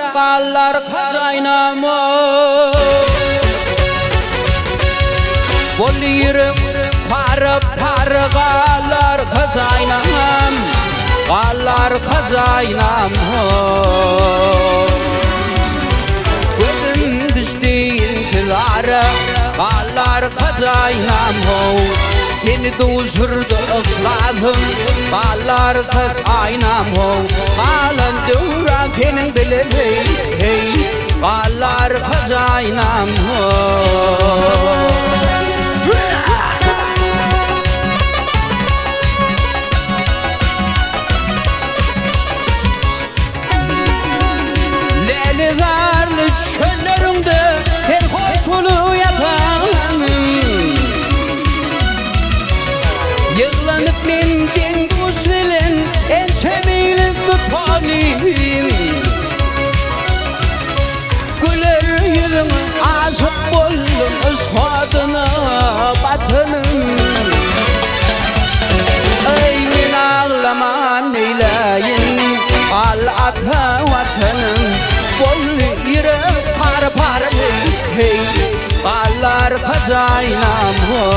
kallar kazaynamı Bol yürüm parı kallar kazaynam Kallar kazaynam Gözüm düştüğün kıları kallar kazaynam Seni duzurdu ıkladım kallar kazaynam Kalın duran senin bilir hey kallar kazaynam Leyligarlı çöllerinde her hoşulu yatan Yıllanıp mendin kuşvelin en sevilen müpanim Güler yüzün aşık buldum ıspadına batınım Ey min ağlaman eyleyin al ata vatanım Bol yürek par hey kallar kazaynam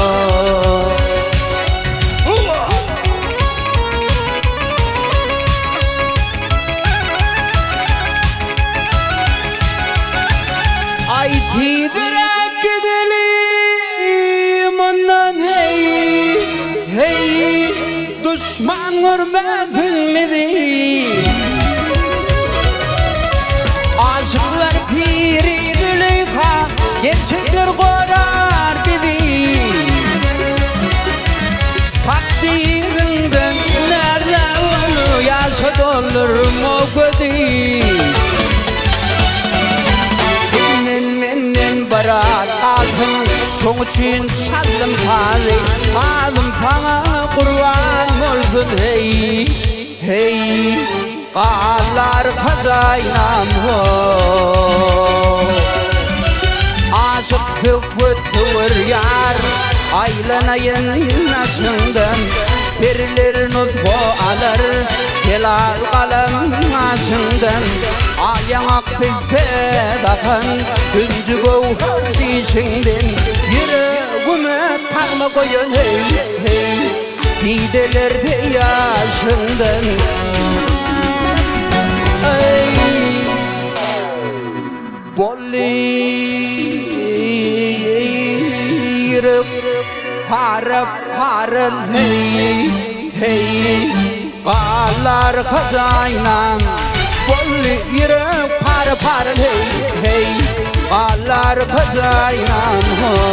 Ay tidirek gidelim ondan hey hey Düşman görmezilmedi Aşıklar piri Züleyha gerçekler korar bizi Takdirinden nerede onu yaşa dolur mu gözü Barat altın şoň üçin çaldım hali alım sana kurban olsun hey hey kallar kazaynam aşık fıkvıtır yar aylanayın nasından Perilerin uzvu alır Helal kalem aşından Ayağın akbilfedakan Güncü govhar dişinden Yüreğime takma koyun hey hey Pidelerde yaşından Ey Bolli Yürek Parın hey hey kallar kazaynam Bol yürek parın hey hey kallar kazaynam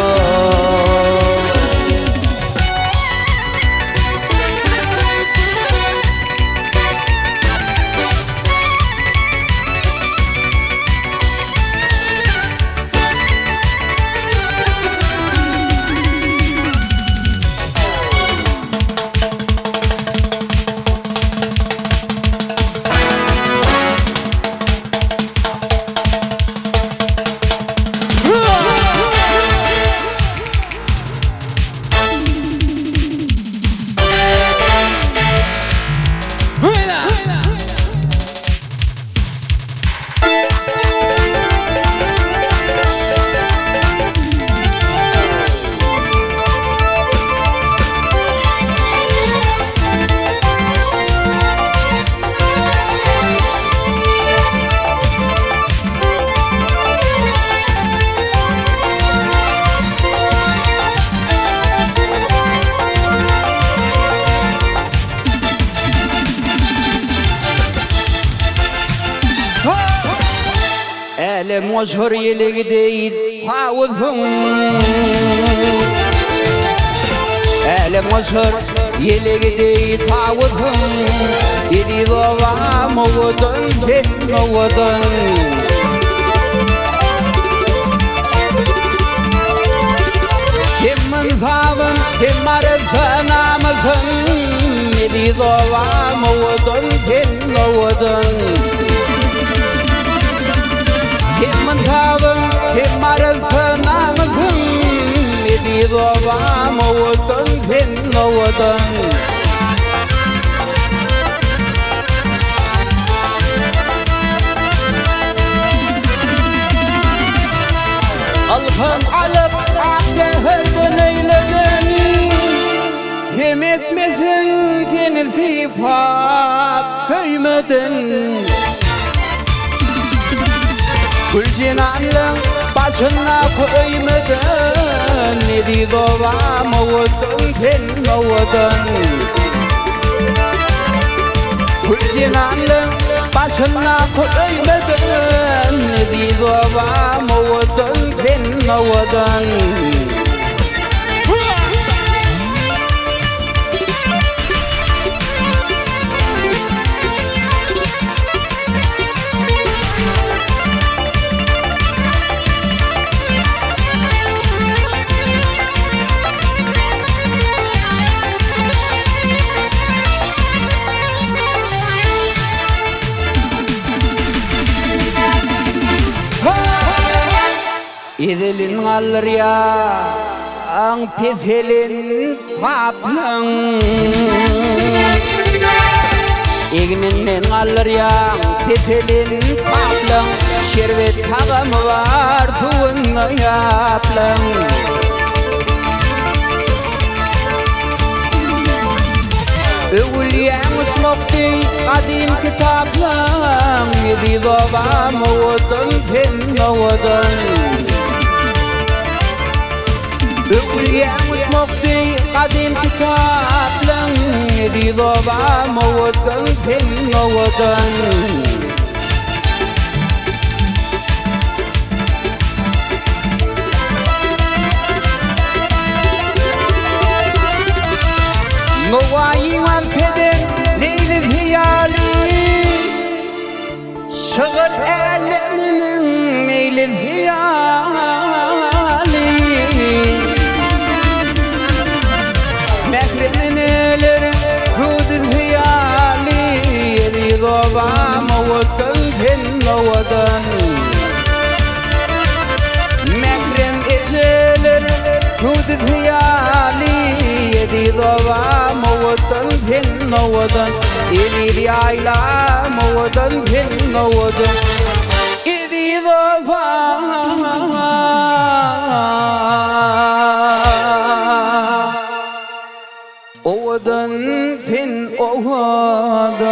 Elim ozhur yeli deyid tavuzum Elim ozhur yeli deyid tavuzum İdi dova muvudun ben muvudun Kimmin favın kim arıfın amızın İdi dova muvudun ben muvudun Kimmin favın kim arıfın amızın İdi dova muvudun ben muvudun Akın alıp akdehirden eyledin Hem etmesin seni sifat söymedin Gülcinanlığın başına koymadın Nedi babam oğudun sen oğudun Gülcinanlığın başına koymadın Nedi babam oğudun sen oğudun İdilin alır ya ang petelin taplın İgninin alır ya petelin taplın Şerbet tağımı var tuğunla yaplın Övülyen uçmokti kadim kitaplın Yedi babam oğudun pen oğudun Övülyen uçmokti kadim kitaplın Yedi babam oğudun pen oğudun Muvayyi wan peden leyli hiyali Şığır eleminin leyli hiyali Mehremin elir hudud hiyali Yedi babam oğudun pen oğudun Mehrem eçilir hudud hiyali Yedi babam oğudun pen oğudun İli yaylam oğudun pen oğudun İli babam oğudun pen oğudun